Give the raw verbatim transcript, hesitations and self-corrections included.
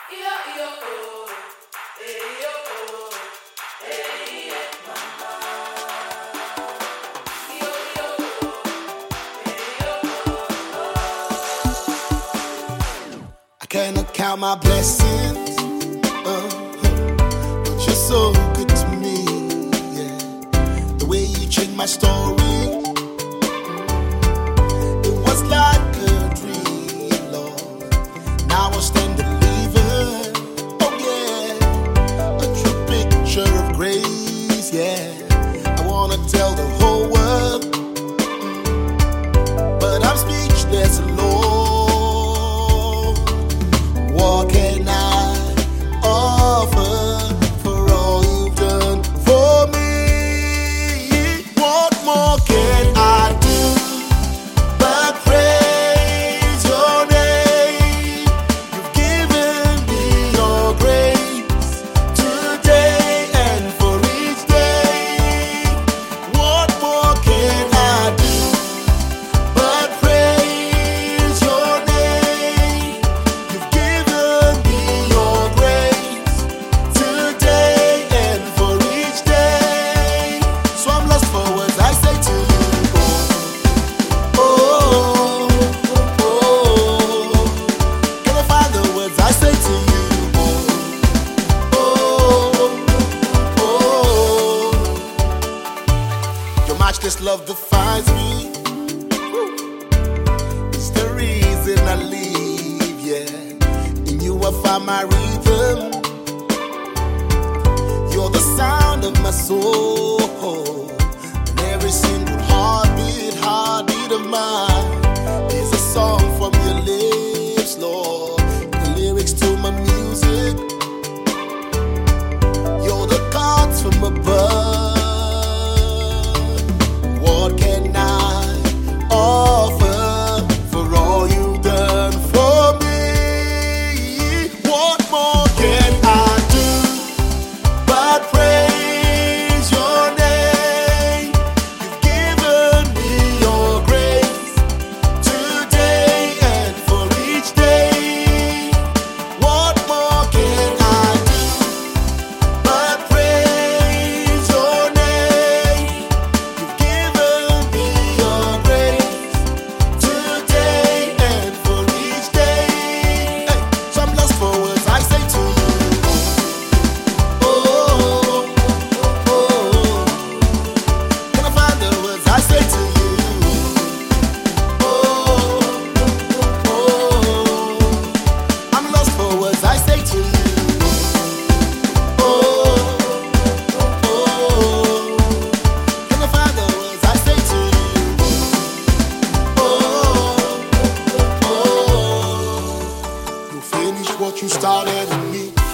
I cannot count my blessings, uh, but you're so good to me, yeah. The way you changed my story, it was like a dream, Lord. Now I stand delivered, oh yeah. A true picture of grace, yeah. I wanna tell the whole world, but I'm speechless, Lord. What can I offer for all you've done for me? What more can I do but praise your name? You've given me your grace today and for each day. What more can I do but praise your name? You've given me your grace today and for each day. So I'm lost for words, I say to you, oh, oh, oh, oh. Can I find the words I say to you, oh, oh, oh. Your matchless love defines me. It's the reason I live, yeah. In you I find my rhythm. You're the sound of my soul. And every single heartbeat, heartbeat of mine is a song from your lips, Lord. The lyrics to my music, you're the chords from above. What can I offer for all you've done for me? What more can I do but praise your name? You've given me your grace today and for each day. What more can I do but praise your name? You've given me your grace today and for each day. Hey, so I'm lost for words, I say to you, oh, oh, oh. Can I find the words I say to you, oh, oh. I'm lost for words, I say to you, oh, oh. Can I find the words I say to you, oh, oh. You finish what you started in me.